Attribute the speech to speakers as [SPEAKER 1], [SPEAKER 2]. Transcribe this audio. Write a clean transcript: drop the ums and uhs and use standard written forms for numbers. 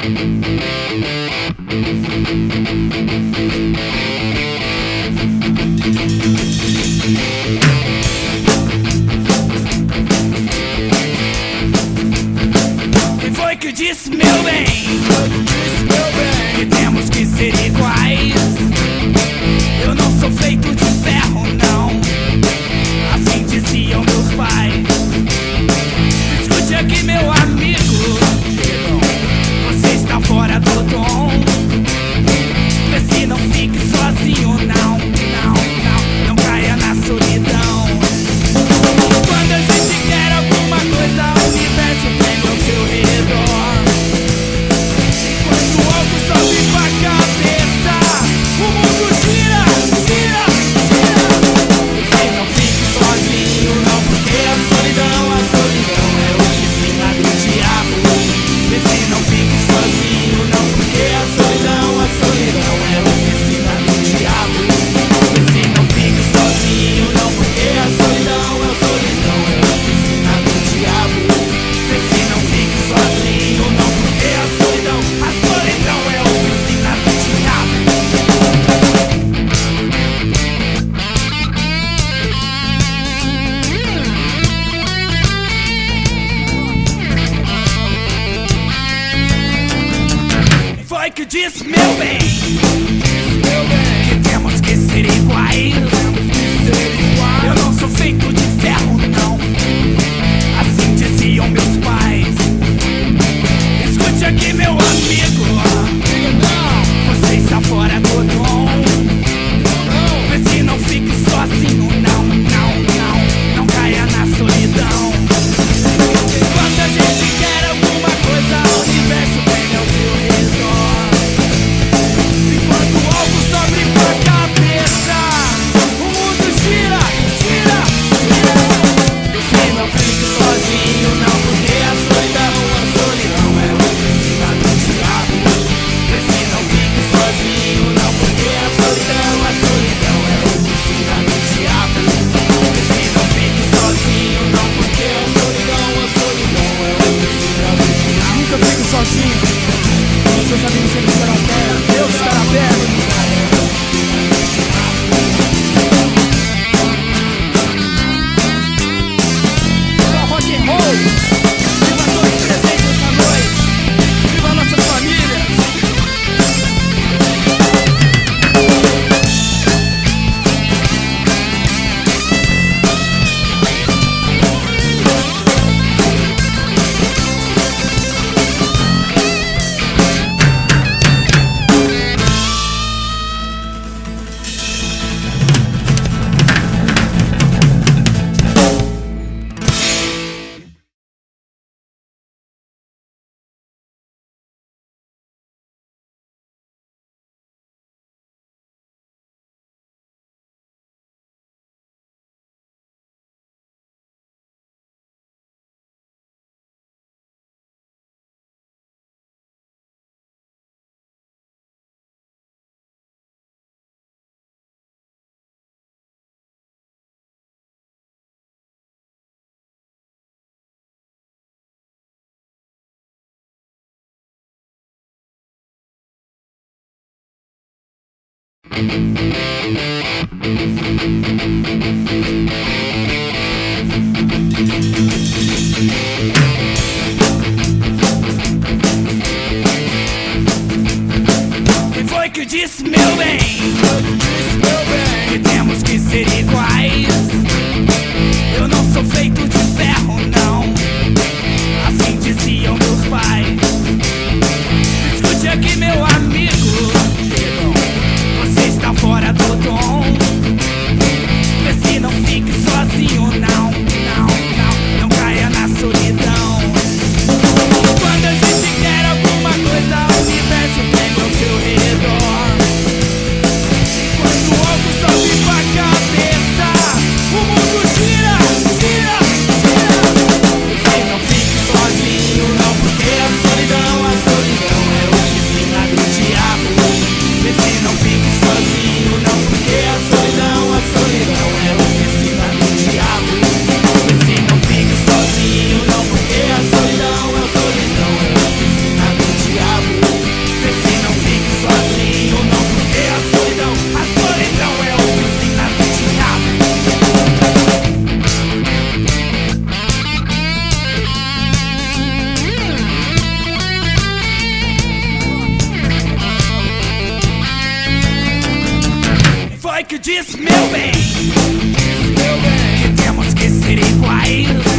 [SPEAKER 1] Quem foi que disse, meu bem, que temos que ser iguais? Eu não sou feito de ferro, não. Assim diziam meus pais. Escute aqui, meu amigo, você está fora do tom. Vê se não fique sozinho, não, não, não. Não caia na solidão. Quando a gente quer alguma coisa, o universo tem ao seu redor. Enquanto algo sobe pra cabeça, o mundo gira, gira, gira. Você não fique sozinho, não, porque a solidão é oficina do diabo. Você não fique sozinho, não, porque a solidão é oficina do diabo. Você não fique sozinho, não, porque a solidão é oficina do diabo. Você não fique sozinho, não, porque a solidão é oficina do diabo. Foi que disse, meu bem, que temos que ser iguais. Eu não sou feito de ferro, não. Assim diziam meus pais. Escute aqui, meu amigo, você está fora do tom. Vê se não fique sozinho, não, não, não. Não caia na solidão. Quando a gente quer alguma coisa, o universo vem ao seu redor. Enquanto algo sobe pra cabeça, o mundo gira, gira, gira. Você não fique sozinho, não, porque a solidão é oficina do diabo. Você não fique sozinho, não, porque a solidão é oficina do diabo. Você não fique sozinho, não, porque a solidão é oficina do diabo. Nunca fique sozinho, seus amigos sempre estarão perto, Deus estará perto. Viva rock and roll! Viva todos presentes essa noite! Viva nossas famílias! Quem foi que disse, meu bem, que temos que ser iguais? Eu não sou feito de ferro, não. Assim diziam meus pais. Escute aqui, meu amigo, você está fora do tom. Vê se não fique sozinho, não, não, não. Não caia na solidão. que disse, meu bem, que temos que ser iguais.